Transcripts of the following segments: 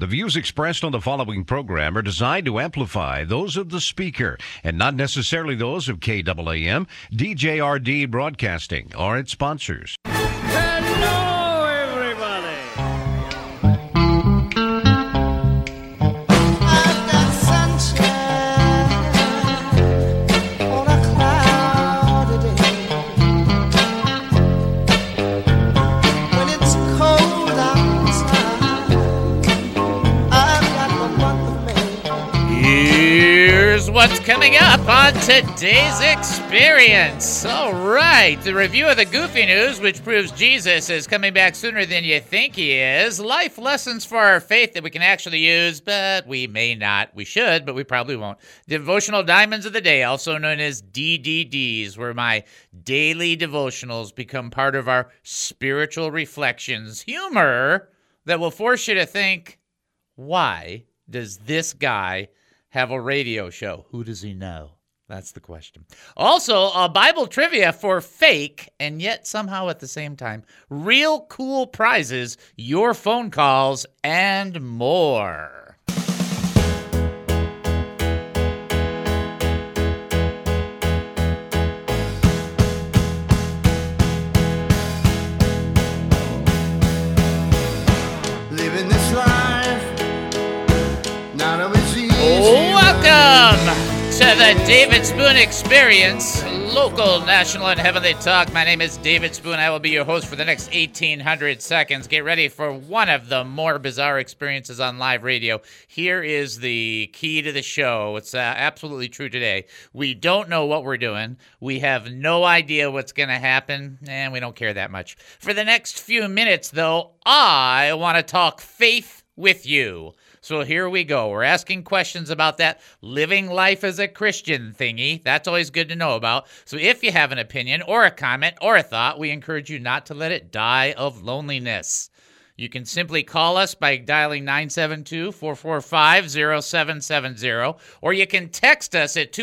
The views expressed on the following program are designed to amplify those of the speaker and not necessarily those of KAAM, DJRD Broadcasting, or its sponsors. Hello, everybody. I've got sunshine on a cloudy day. When it's cold outside, I've got the month of May. Here's what's coming up on today's experience. All right, the review of the Goofy News, which proves Jesus is coming back sooner than you think he is. Life lessons for our faith that we can actually use, but we may not. We should, but we probably won't. Devotional Diamonds of the Day, also known as DDDs, where my daily devotionals become part of our spiritual reflections. Humor that will force you to think, why does this guy have a radio show? Who does he know? That's the question. Also, a Bible trivia for fake and yet somehow at the same time real cool prizes, your phone calls, and more. Living this life, not always easy. Welcome to the David Spoon Experience, local, national, and heavenly talk. My name is David Spoon. I will be your host for the next 1,800 seconds. Get ready for one of the more bizarre experiences on live radio. Here is the key to the show. It's absolutely true today. We don't know what we're doing. We have no idea what's going to happen, and we don't care that much. For the next few minutes, though, I want to talk faith with you. So here we go. We're asking questions about that living life as a Christian thingy. That's always good to know about. So if you have an opinion or a comment or a thought, we encourage you not to let it die of loneliness. You can simply call us by dialing 972-445-0770, or you can text us at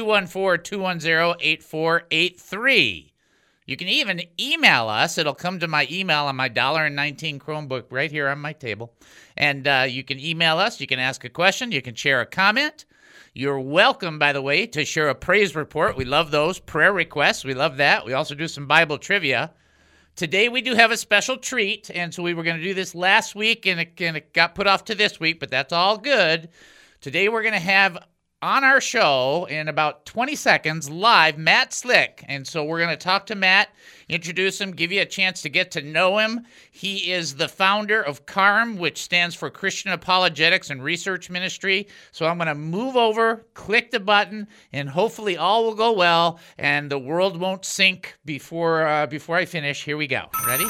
214-210-8483. You can even email us. It'll come to my email on my $1.19 Chromebook right here on my table. And you can email us. You can ask a question. You can share a comment. You're welcome, by the way, to share a praise report. We love those. Prayer requests. We love that. We also do some Bible trivia. Today we do have a special treat. And so we were going to do this last week, and it got put off to this week, but that's all good. Today we're going to have on our show in about 20 seconds live Matt Slick. And so we're going to talk to Matt, introduce him, give you a chance to get to know him. He is the founder of CARM, which stands for Christian Apologetics and Research Ministry. So I'm going to move over, click the button, and hopefully all will go well and the world won't sink before I finish. Here we go. Ready?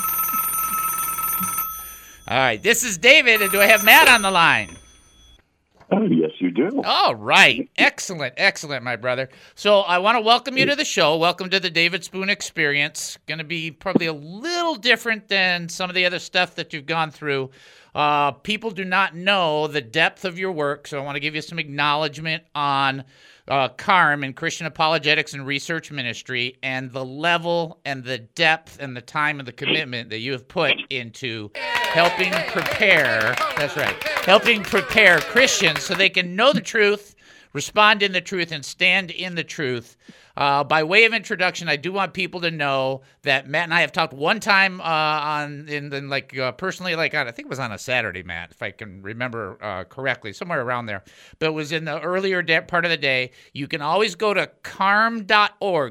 All right. This is David, and do I have Matt on the line? Oh, yes, you do. All right. Excellent. Excellent, my brother. So I want to welcome you to the show. Welcome to the David Spoon Experience. Going to be probably a little different than some of the other stuff that you've gone through. People do not know the depth of your work, so I want to give you some acknowledgement on CARM and Christian Apologetics and Research Ministry and the level and the depth and the time and the commitment that you have put into helping prepare Christians so they can know the truth, respond in the truth, and stand in the truth. By way of introduction, I do want people to know that Matt and I have talked one time personally, I think it was on a Saturday, Matt, if I can remember correctly, somewhere around there. But it was in the earlier part of the day. You can always go to carm.org,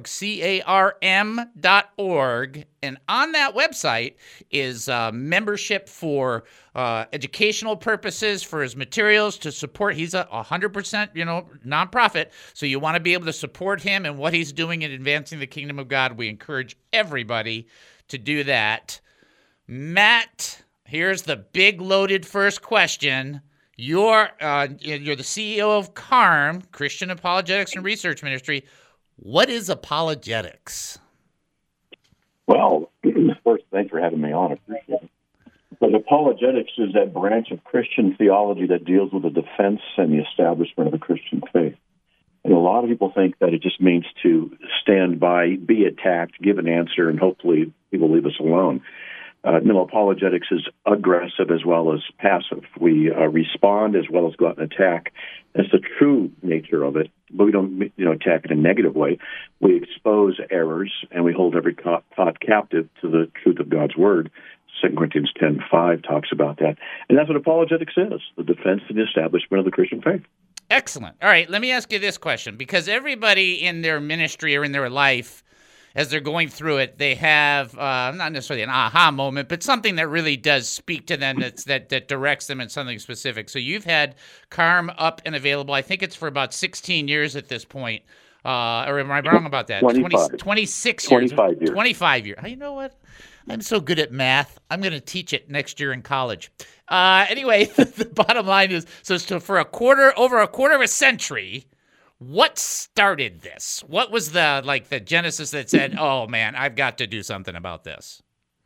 CARM.org, and on that website is membership for educational purposes, for his materials, to support. He's a 100%, nonprofit, so you want to be able to support him and what he's doing in advancing the kingdom of God. We encourage everybody to do that. Matt, here's the big loaded first question. You're the CEO of CARM, Christian Apologetics and Research Ministry. What is apologetics? Well, first, thanks for having me on. I appreciate it. But apologetics is that branch of Christian theology that deals with the defense and the establishment of the Christian faith. And a lot of people think that it just means to stand by, be attacked, give an answer, and hopefully people leave us alone. No, apologetics is aggressive as well as passive. We respond as well as go out and attack. That's the true nature of it. But we don't, attack in a negative way. We expose errors, and we hold every thought captive to the truth of God's Word. 2 Corinthians 10:5 talks about that. And that's what apologetics is, the defense and establishment of the Christian faith. Excellent. All right, let me ask you this question, because everybody in their ministry or in their life, as they're going through it, they have not necessarily an aha moment, but something that really does speak to them, that directs them in something specific. So you've had CARM up and available, I think it's for about 16 years at this point. Or am I wrong about that? 26 years. 25 years. 25 years. You know what? I'm so good at math. I'm going to teach it next year in college. Anyway, the bottom line is, so for over a quarter of a century, what started this? What was the genesis that said, oh man, I've got to do something about this?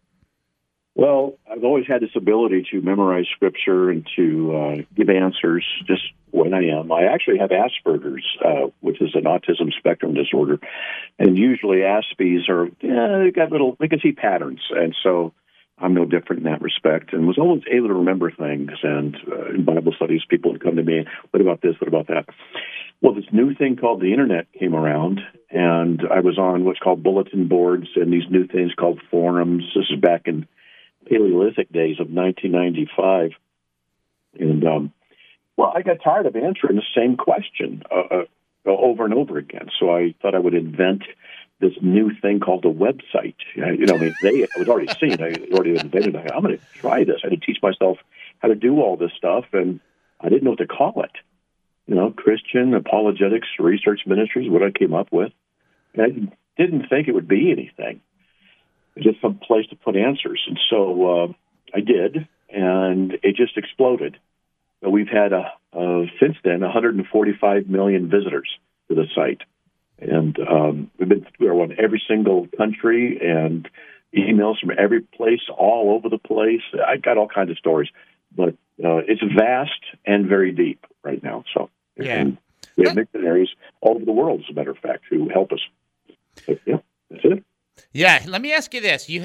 Well, I've always had this ability to memorize scripture and to give answers just when I am. I actually have Asperger's, which is an autism spectrum disorder. And usually Aspies they can see patterns. And so I'm no different in that respect, and was always able to remember things. And in Bible studies, people would come to me, what about this, what about that? Well, this new thing called the Internet came around, and I was on what's called bulletin boards and these new things called forums. This is back in Paleolithic days of 1995. And, I got tired of answering the same question over and over again. So I thought I would invent this new thing called a website. It was already seen. I already invented it. I'm going to try this. I had to teach myself how to do all this stuff, and I didn't know what to call it. Christian Apologetics Research Ministries, what I came up with. And I didn't think it would be anything. It's just some place to put answers. And so I did, and it just exploded. We've had, since then, 145 million visitors to the site. And we're on every single country, and emails from every place, all over the place. I got all kinds of stories. But it's vast and very deep right now. So and we have missionaries all over the world, as a matter of fact, who help us. But, that's it. Yeah, let me ask you this: you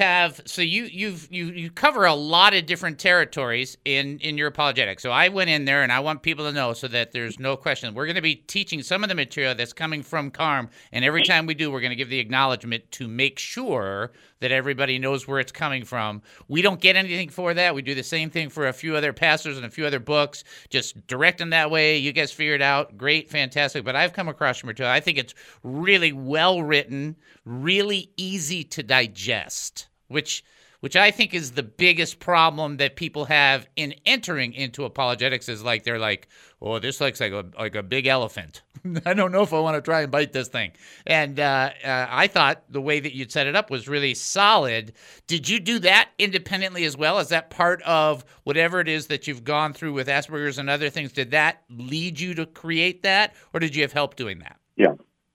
cover a lot of different territories in your apologetics. So I went in there, and I want people to know, so that there's no question. We're going to be teaching some of the material that's coming from CARM, and every time we do, we're going to give the acknowledgement to make sure that everybody knows where it's coming from. We don't get anything for that. We do the same thing for a few other pastors and a few other books. Just direct them that way. You guys figure it out. Great, fantastic. But I've come across your material. I think it's really well written, really easy to digest, which I think is the biggest problem that people have in entering into apologetics. Is they're like, oh, this looks like a big elephant. I don't know if I want to try and bite this thing. And I thought the way that you'd set it up was really solid. Did you do that independently as well? Is that part of whatever it is that you've gone through with Asperger's and other things? Did that lead you to create that, or did you have help doing that? Yeah.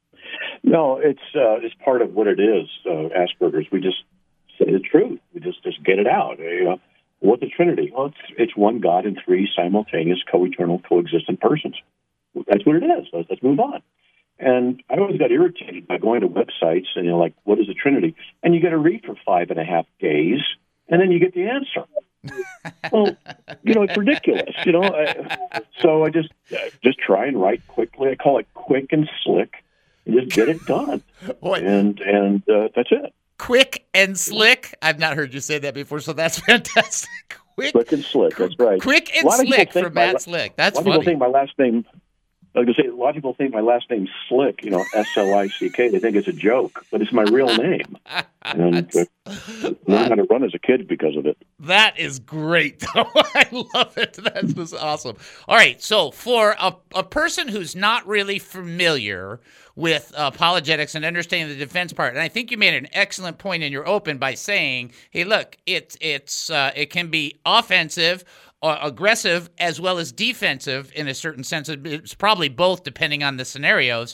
No, it's part of what it is, Asperger's. We just say the truth. We just get it out. What's the Trinity? Well, it's one God in three simultaneous, co-eternal, coexistent persons. That's what it is. Let's move on. And I always got irritated by going to websites and what is the Trinity? And you got to read for 5.5 days, and then you get the answer. Well, it's ridiculous. So I just try and write quickly. I call it quick and slick, and just get it done. And that's it. Quick and slick. I've not heard you say that before, so that's fantastic. Quick and slick. That's right. Quick and slick from Matt Slick. That's funny. People think my last name. I was going to say, a lot of people think my last name's Slick, S-L-I-C-K. They think it's a joke, but it's my real name. And learned how to run as a kid because of it. That is great, though. I love it. That was awesome. All right, so for a person who's not really familiar with apologetics and understanding the defense part, and I think you made an excellent point in your open by saying, hey, look, it can be offensive, aggressive, as well as defensive in a certain sense. It's probably both, depending on the scenarios.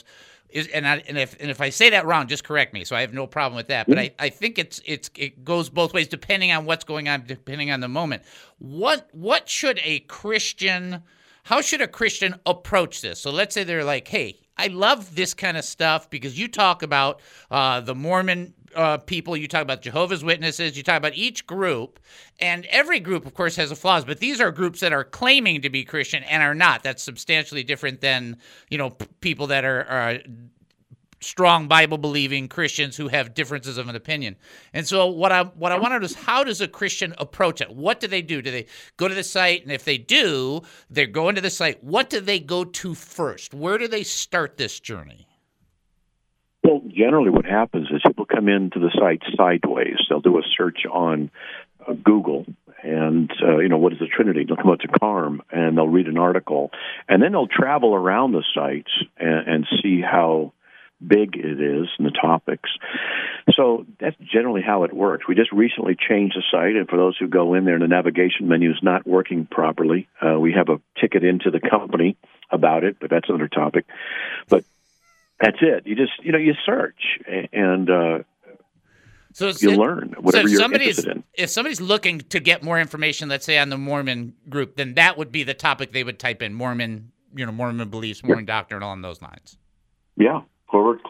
If I say that wrong, just correct me. So I have no problem with that. But I think it goes both ways, depending on what's going on, depending on the moment. What should a Christian? How should a Christian approach this? So let's say they're like, hey, I love this kind of stuff because you talk about the Mormon people. You talk about Jehovah's Witnesses. You talk about each group, and every group, of course, has a flaws. But these are groups that are claiming to be Christian and are not. That's substantially different than people that are strong Bible-believing Christians who have differences of an opinion. And so what I wanted is, how does a Christian approach it? What do they do? Do they go to the site? And if they do, they're going to the site. What do they go to first? Where do they start this journey? Well, generally what happens is people come into the site sideways. They'll do a search on Google and, what is the Trinity? They'll come out to CARM and they'll read an article. And then they'll travel around the sites and see how big it is and the topics. So that's generally how it works. We just recently changed the site, and for those who go in there and the navigation menu is not working properly, we have a ticket into the company about it, but that's another topic. But that's it. You just, you search and you learn whatever you're interested in. If somebody's looking to get more information, let's say on the Mormon group, then that would be the topic they would type in: Mormon, Mormon beliefs, Mormon doctrine, along those lines. Yeah. /or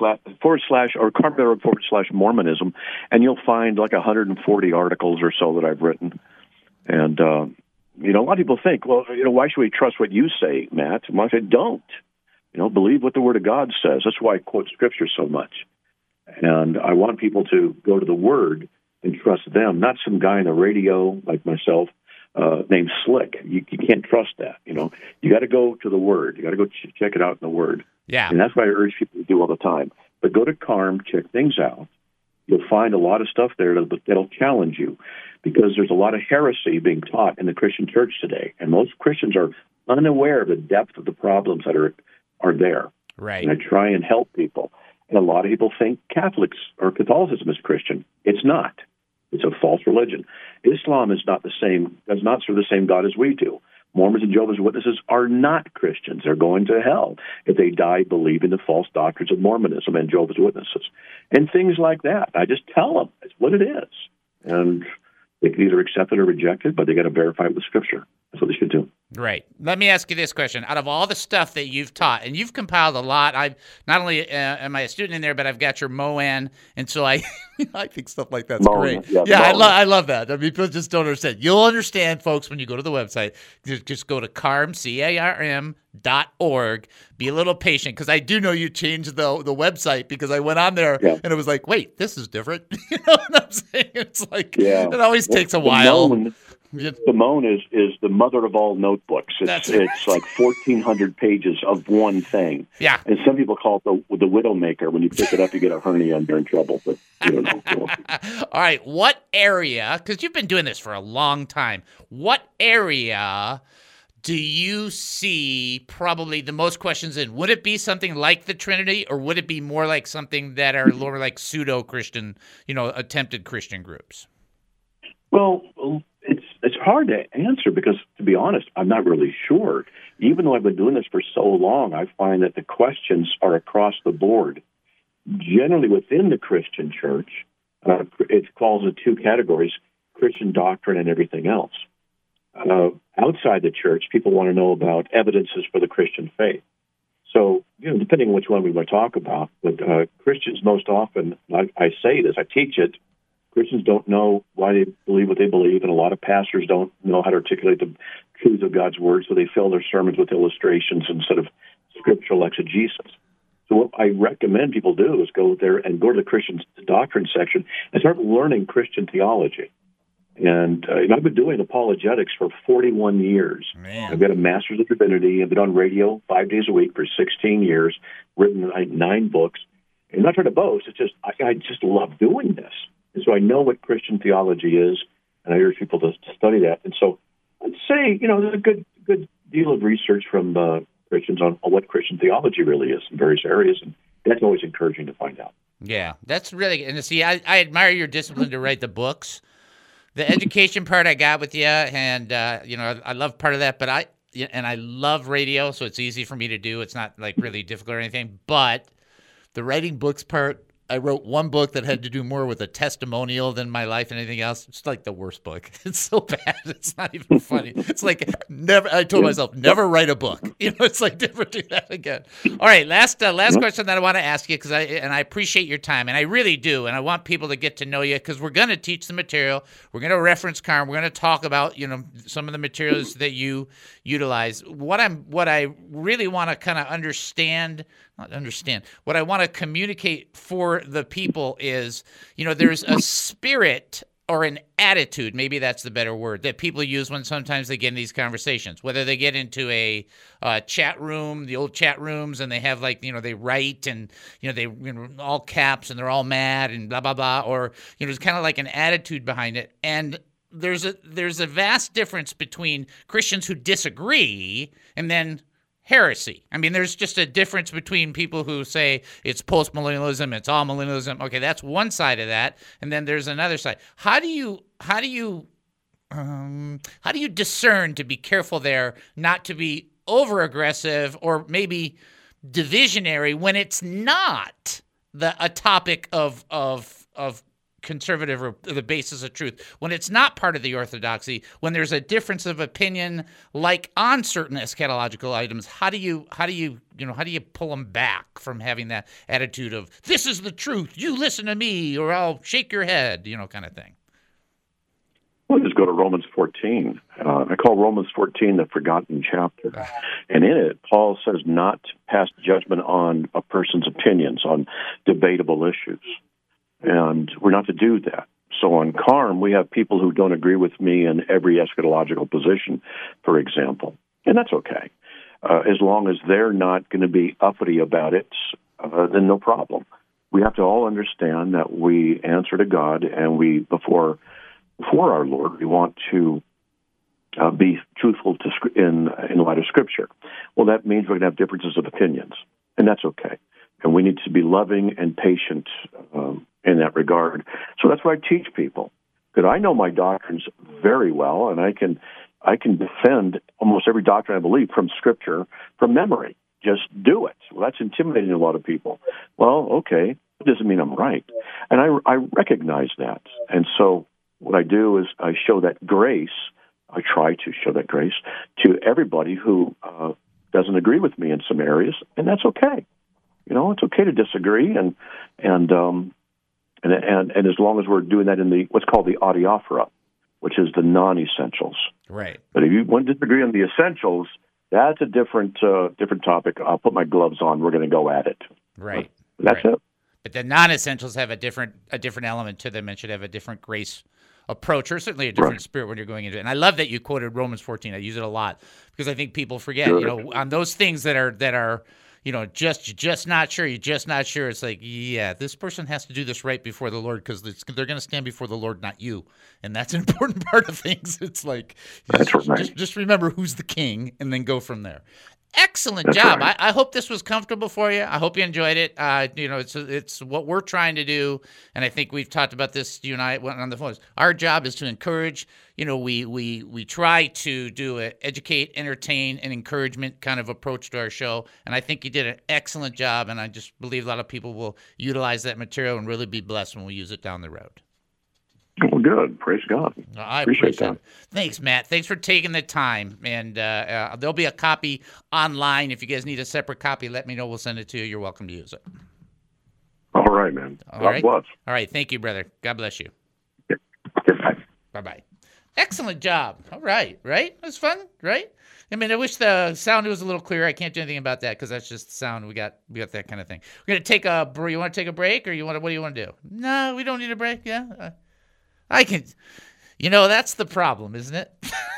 Mormonism, and you'll find like 140 articles or so that I've written. And, a lot of people think, well, why should we trust what you say, Matt? And I say, don't. Believe what the Word of God says. That's why I quote Scripture so much. And I want people to go to the Word and trust them, not some guy on the radio like myself named Slick. You can't trust that. You got to go to the Word. You got to go check it out in the Word. Yeah. And that's what I urge people to do all the time. But go to CARM, check things out. You'll find a lot of stuff there that'll challenge you, because there's a lot of heresy being taught in the Christian church today. And most Christians are unaware of the depth of the problems that are there. Right. And I try and help people. And a lot of people think Catholicism is Christian. It's not. It's a false religion. Islam is not does not serve the same God as we do. Mormons and Jehovah's Witnesses are not Christians. They're going to hell if they die believing the false doctrines of Mormonism and Jehovah's Witnesses and things like that. I just tell them it's what it is. And they can either accept it or reject it, but they got to verify it with Scripture. That's what they should do. Right. Let me ask you this question. Out of all the stuff that you've taught, and you've compiled a lot, I've not only am I a student in there, but I've got your MOAN, and so I think stuff like that's great. Yeah, I love that. I mean, people just don't understand. You'll understand, folks, when you go to the website. Just go to CARM, CARM.org. Be a little patient, because I do know you changed the website, because I went on there and it was like, wait, this is different. You know what I'm saying? It's like, it always takes a while. The MOAN is the mother of all notebooks. It's like 1,400 pages of one thing. Yeah. And some people call it the Widowmaker. When you pick it up, you get a hernia and you're in trouble. But you don't know. All right. What area, because you've been doing this for a long time, what area do you see probably the most questions in? Would it be something like the Trinity, or would it be more like something that are more like pseudo-Christian, attempted Christian groups? Well, it's hard to answer, because, to be honest, I'm not really sure. Even though I've been doing this for so long, I find that the questions are across the board. Generally within the Christian church, it falls into two categories: Christian doctrine and everything else. Outside the church, people want to know about evidences for the Christian faith. So, depending on which one we want to talk about, but Christians most often, I say this, I teach it, Christians don't know why they believe what they believe, and a lot of pastors don't know how to articulate the truth of God's word, so they fill their sermons with illustrations instead of scriptural exegesis. So what I recommend people do is go there and go to the Christian doctrine section and start learning Christian theology. And I've been doing apologetics for 41 years. Man. I've got a master's of divinity. I've been on radio 5 days a week for 16 years, written 9 books. And I'm not trying to boast. It's just I just love doing this. And so I know what Christian theology is, and I urge people to study that. And so I'd say, there's a good deal of research from Christians on what Christian theology really is in various areas, and that's always encouraging to find out. Yeah, that's really, and see, I admire your discipline to write the books. The education part I got with you, and I love part of that, but I love radio, so it's easy for me to do. It's not like really difficult or anything, but the writing books part, I wrote one book that had to do more with a testimonial than my life and anything else. It's like the worst book. It's so bad. It's not even funny. It's like I told myself, never write a book. It's like never do that again. All right, last question that I want to ask you, because I appreciate your time, and I really do, and I want people to get to know you, because we're going to teach the material, we're going to reference Carm, we're going to talk about some of the materials that you utilize. What I really want to kind of what I want to communicate for the people is, there's a spirit or an attitude, maybe that's the better word, that people use when sometimes they get in these conversations, whether they get into a chat room, the old chat rooms, and they have they write and, they all caps and they're all mad and blah, blah, blah, or, there's kind of like an attitude behind it. And there's a vast difference between Christians who disagree and then heresy. I mean, there's just a difference between people who say it's post-millennialism, it's all millennialism. Okay, that's one side of that, and then there's another side. How do you discern to be careful there, not to be over-aggressive or maybe divisionary when it's not a topic of conservative or the basis of truth, when it's not part of the orthodoxy, when there's a difference of opinion, like on certain eschatological items? How do you pull them back from having that attitude of, this is the truth, you listen to me or I'll shake your head, kind of thing? Well, just go to Romans 14. I call Romans 14 the forgotten chapter. And in it, Paul says not to pass judgment on a person's opinions on debatable issues. And we're not to do that. So on Carm, we have people who don't agree with me in every eschatological position, for example. And that's okay. As long as they're not going to be uppity about it, then no problem. We have to all understand that we answer to God, and we, before our Lord, we want to be truthful in light of Scripture. Well, that means we're going to have differences of opinions, and that's okay. And we need to be loving and patient in that regard. So that's why I teach people, because I know my doctrines very well, and I can defend almost every doctrine I believe from Scripture, from memory. Just do it. Well, that's intimidating to a lot of people. Well, okay, it doesn't mean I'm right. And I recognize that. And so what I do is I show that grace, I try to show that grace to everybody who doesn't agree with me in some areas, and that's okay. It's okay to disagree, and as long as we're doing that in what's called the adiaphora, which is the non-essentials. Right. But if you want to disagree on the essentials, that's a different topic. I'll put my gloves on. We're going to go at it. Right. That's it. But the non-essentials have a different element to them and should have a different grace approach, or certainly a different spirit when you're going into it. And I love that you quoted Romans 14. I use it a lot because I think people forget, on those things that are just not sure. You're just not sure. It's like, yeah, this person has to do this right before the Lord, because they're going to stand before the Lord, not you. And that's an important part of things. It's like, just remember who's the king and then go from there. Excellent job. Right. I hope this was comfortable for you. I hope you enjoyed it. It's what we're trying to do, and I think we've talked about this. You and I went on the phone. Our job is to encourage. We try to do an educate, entertain, and encouragement kind of approach to our show, and I think you did an excellent job. And I just believe a lot of people will utilize that material and really be blessed when we use it down the road. Well, good. Praise God. I appreciate that. Thanks, Matt. Thanks for taking the time. And there'll be a copy online. If you guys need a separate copy, let me know. We'll send it to you. You're welcome to use it. All right, man. God bless. All right. Thank you, brother. God bless you. Goodbye. Bye-bye. Excellent job. All right. Right? It was fun, right? I mean, I wish the sound was a little clearer. I can't do anything about that because that's just the sound. We got that kind of thing. We're going to take a break. You want to take a break, or what do you want to do? No, we don't need a break. Yeah. I can, that's the problem, isn't it?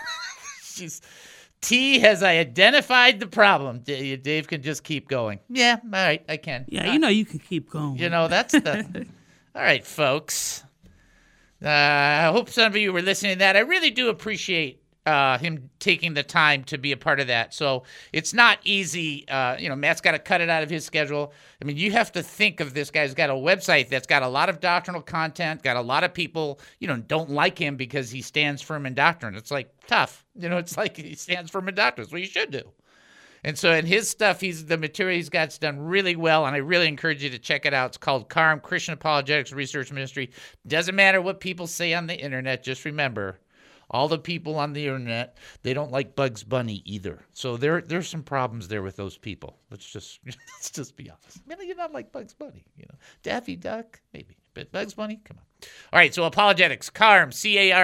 T has identified the problem. Dave can just keep going. Yeah, all right, I can. Yeah, you can keep going. That's the. All right, folks. I hope some of you were listening to that. I really do appreciate him taking the time to be a part of that. So it's not easy. Matt's got to cut it out of his schedule. I mean, you have to think of this guy's got a website that's got a lot of doctrinal content, got a lot of people, don't like him because he stands firm in doctrine. It's like tough. It's like he stands firm in doctrine. That's what you should do. And so in his stuff, the material he's got's done really well, and I really encourage you to check it out. It's called Carm, Christian Apologetics Research Ministry. Doesn't matter what people say on the internet. Just remember, all the people on the internet, they don't like Bugs Bunny either. So there's some problems there with those people. Let's just be honest. Maybe you're not like Bugs Bunny, Daffy Duck, maybe. But Bugs Bunny, come on. All right, so apologetics, CARM,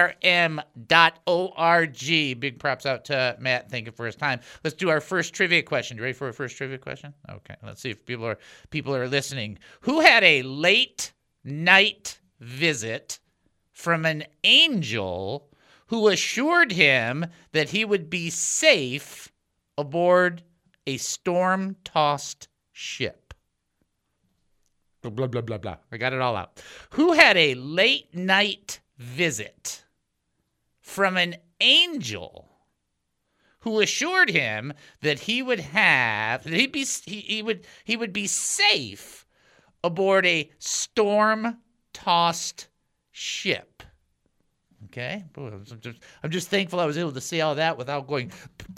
CARM.org. Big props out to Matt. Thank you for his time. Let's do our first trivia question. You ready for our first trivia question? Okay, let's see if people are listening. Who had a late night visit from an angel who assured him that he would be safe aboard a storm-tossed ship? Blah, blah, blah, blah. I got it all out. Who had a late night visit from an angel who assured him that he would be safe aboard a storm-tossed ship? Okay? I'm just thankful I was able to say all that without going.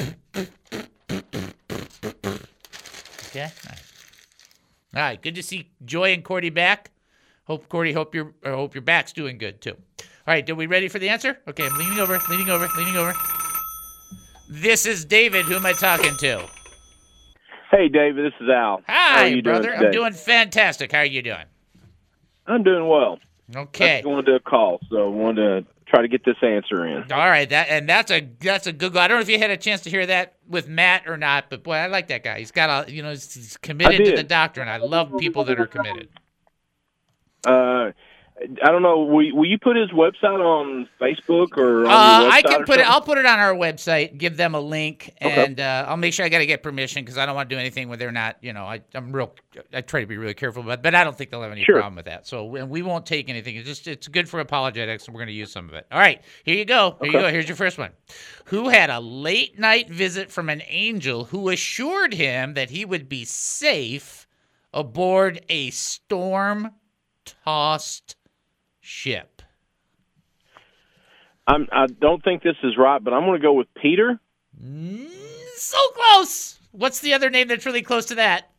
Okay? All right, good to see Joy and Cordy back. Hope your back's doing good too. All right, are we ready for the answer? Okay, I'm leaning over. This is David. Who am I talking to? Hey, David, this is Al. How are Hi, you brother. doing today? I'm doing fantastic. How are you doing? I'm doing well. Okay. I just wanted to call, so I wanted to try to get this answer in. All right, that's a good go. I don't know if you had a chance to hear that with Matt or not, but boy, I like that guy. He's got he's committed to the doctrine. I love people that are committed. I don't know. Will you put his website on Facebook or on your website? I can put it. I'll put it on our website. Give them a link, and I'll make sure I got to get permission because I don't want to do anything where they're not. I try to be really careful, but I don't think they'll have any problem with that. So we won't take anything. It's good for apologetics, and we're going to use some of it. All right, here you go. Here's your first one. Who had a late night visit from an angel who assured him that he would be safe aboard a storm-tossed ship? I don't think this is right, but I'm going to go with Peter. So close. What's the other name that's really close to that?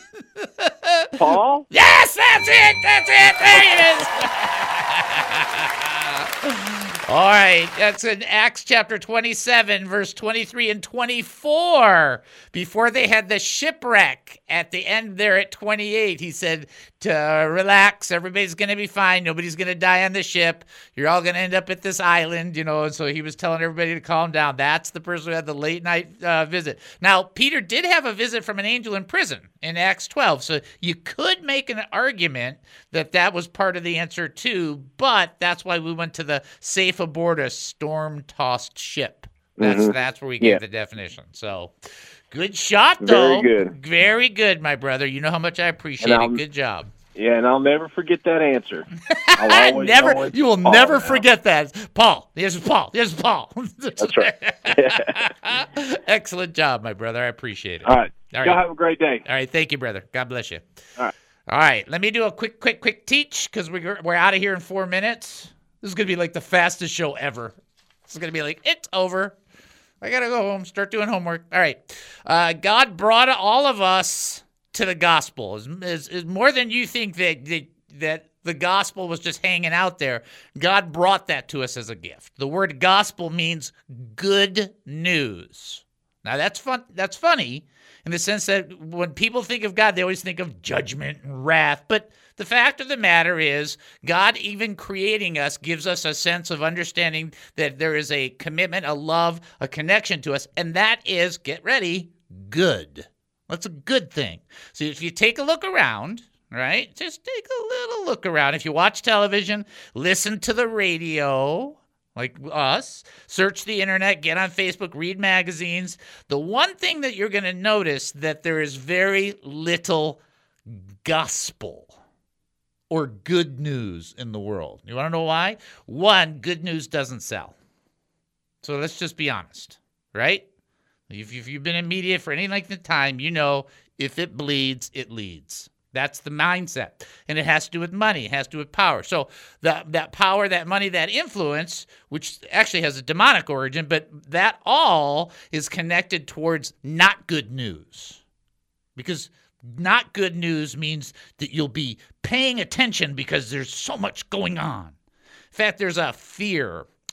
Paul? Yes, that's it. There it is. All right, that's in Acts chapter 27, verse 23 and 24. Before they had the shipwreck at the end there at 28, he said to relax, everybody's going to be fine. Nobody's going to die on the ship. You're all going to end up at this island, and so he was telling everybody to calm down. That's the person who had the late night visit. Now, Peter did have a visit from an angel in prison in Acts 12, so you could make an argument that was part of the answer too, but that's why we went to the safe aboard a storm-tossed ship. That's where we get the definition. So, good shot, though. Very good. Very good, my brother. You know how much I appreciate it. Good job. Yeah, and I'll never forget that answer. You will never forget that. Paul. Here's Paul. That's right. Excellent job, my brother. I appreciate it. All right. Y'all have a great day. All right. Thank you, brother. God bless you. All right. Let me do a quick teach because we're out of here in 4 minutes. This is going to be like the fastest show ever. This is going to be like, it's over. I got to go home, start doing homework. All right. God brought all of us to the gospel. Is more than you think that the gospel was just hanging out there. God brought that to us as a gift. The word gospel means good news. Now, that's funny in the sense that when people think of God, they always think of judgment and wrath. But the fact of the matter is, God, even creating us, gives us a sense of understanding that there is a commitment, a love, a connection to us, and that is, get ready, good. That's a good thing. So if you take a look around, right, just take a little look around. If you watch television, listen to the radio, like us, search the internet, get on Facebook, read magazines, the one thing that you're going to notice that there is very little gospel or good news in the world. You want to know why? One, good news doesn't sell. So let's just be honest, right? If you've been in media for any length of time, you know if it bleeds, it leads. That's the mindset. And it has to do with money. It has to do with power. So that power, that money, that influence, which actually has a demonic origin, but that all is connected towards not good news. Because not good news means that you'll be paying attention because there's so much going on. In fact, there's a fear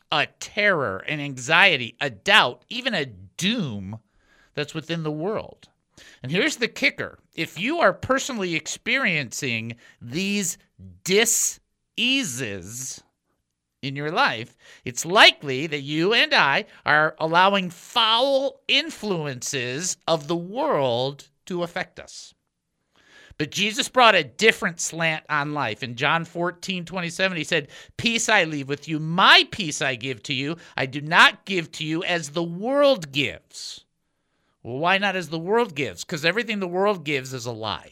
a terror, an anxiety, a doubt, even a doom that's within the world. And here's the kicker. If you are personally experiencing these dis-eases in your life, it's likely that you and I are allowing foul influences of the world to affect us. But Jesus brought a different slant on life. In John 14:27, he said, "Peace I leave with you, my peace I give to you. I do not give to you as the world gives." Well, why not as the world gives? Because everything the world gives is a lie.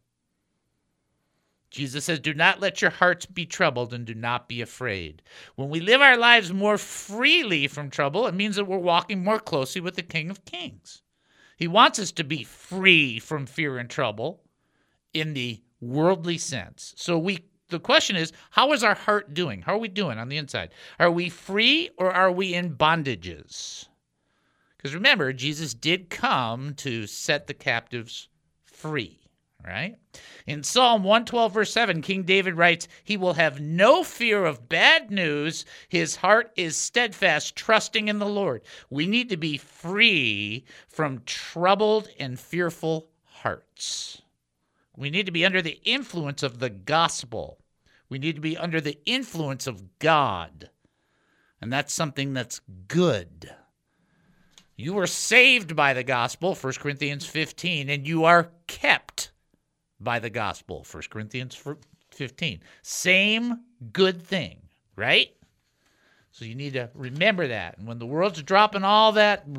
Jesus says, "Do not let your hearts be troubled and do not be afraid." When we live our lives more freely from trouble, it means that we're walking more closely with the King of Kings. He wants us to be free from fear and trouble in the worldly sense. So the question is, how is our heart doing? How are we doing on the inside? Are we free or are we in bondages? Because remember, Jesus did come to set the captives free, right? In Psalm 112, verse 7, King David writes, "He will have no fear of bad news. His heart is steadfast, trusting in the Lord." We need to be free from troubled and fearful hearts. We need to be under the influence of the gospel. We need to be under the influence of God. And that's something that's good. You were saved by the gospel, 1 Corinthians 15, and you are kept by the gospel, 1 Corinthians 15. Same good thing, right? So you need to remember that. And when the world's dropping all that,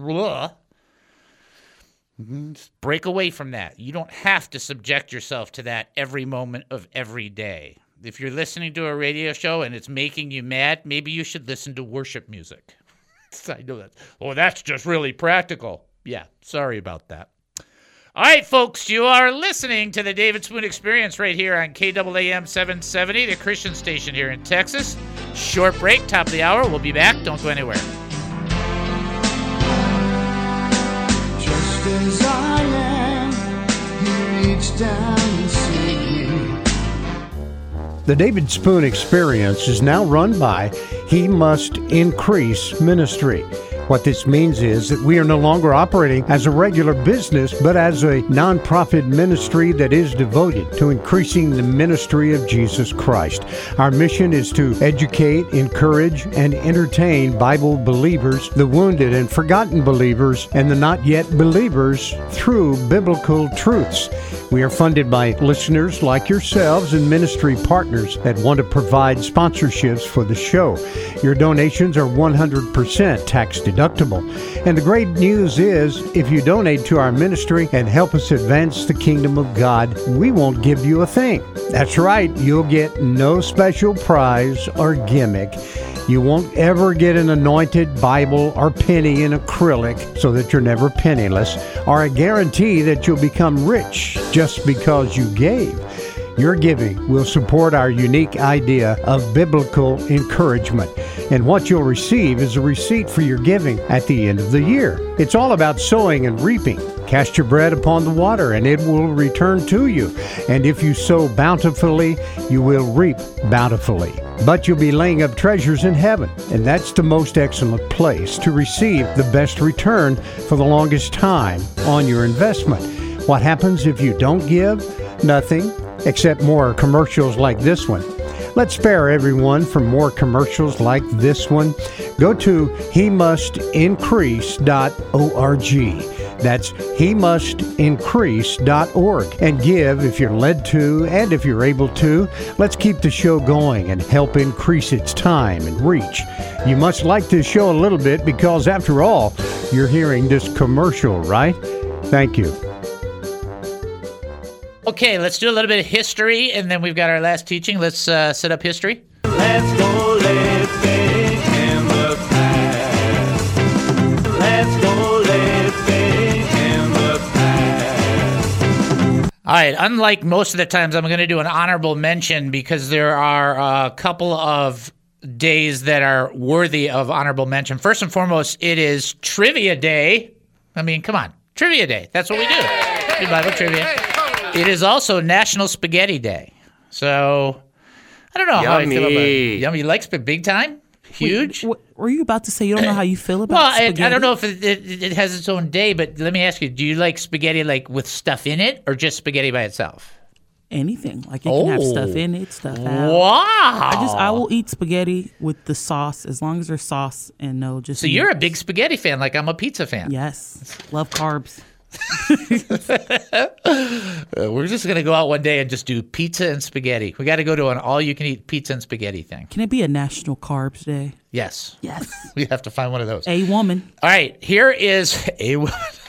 break away from that. You don't have to subject yourself to that every moment of every day. If you're listening to a radio show and it's making you mad, maybe you should listen to worship music. I know that. Oh, that's just really practical. Yeah, sorry about that. All right, folks, you are listening to the David Spoon Experience right here on KAAM 770, the Christian station here in Texas. Short break, top of the hour. We'll be back. Don't go anywhere. Just as I am, he reached down and saved me. The David Spoon Experience is now run by He Must Increase Ministry. What this means is that we are no longer operating as a regular business, but as a nonprofit ministry that is devoted to increasing the ministry of Jesus Christ. Our mission is to educate, encourage, and entertain Bible believers, the wounded and forgotten believers, and the not yet believers through biblical truths. We are funded by listeners like yourselves and ministry partners that want to provide sponsorships for the show. Your donations are 100% tax deductible. And the great news is, if you donate to our ministry and help us advance the kingdom of God, we won't give you a thing. That's right, you'll get no special prize or gimmick. You won't ever get an anointed Bible or penny in acrylic so that you're never penniless, or a guarantee that you'll become rich just because you gave. Your giving will support our unique idea of biblical encouragement. And what you'll receive is a receipt for your giving at the end of the year. It's all about sowing and reaping. Cast your bread upon the water, and it will return to you. And if you sow bountifully, you will reap bountifully. But you'll be laying up treasures in heaven, and that's the most excellent place to receive the best return for the longest time on your investment. What happens if you don't give? Nothing, except more commercials like this one. Let's spare everyone from more commercials like this one. Go to hemustincrease.org. That's hemustincrease.org, and give if you're led to and if you're able to. Let's keep the show going and help increase its time and reach. You must like this show a little bit because, after all, you're hearing this commercial, right? Thank you. Okay, let's do a little bit of history, and then we've got our last teaching. Let's set up history. Let's go living in the past. Let's go living in the past. All right, unlike most of the times, I'm going to do an honorable mention because there are a couple of days that are worthy of honorable mention. First and foremost, it is Trivia Day. I mean, come on, Trivia Day. That's what we do. Do Bible trivia. It is also National Spaghetti Day. So, I don't know how I feel about it. Yummy. You like big time? Huge? What, were you about to say you don't know how you feel about Well, spaghetti? I don't know if it has its own day, but let me ask you: do you like spaghetti like with stuff in it, or just spaghetti by itself? Anything. Like it can have stuff in it, stuff out. Wow! I will eat spaghetti with the sauce as long as there's sauce and no just. So you're a big spaghetti fan, like I'm a pizza fan. Yes, love carbs. We're just gonna go out one day and just do pizza and spaghetti. We got to go to an all-you-can-eat pizza and spaghetti thing. Can it be a National Carbs Day? Yes. Yes. We have to find one of those. A woman. All right, here is a woman.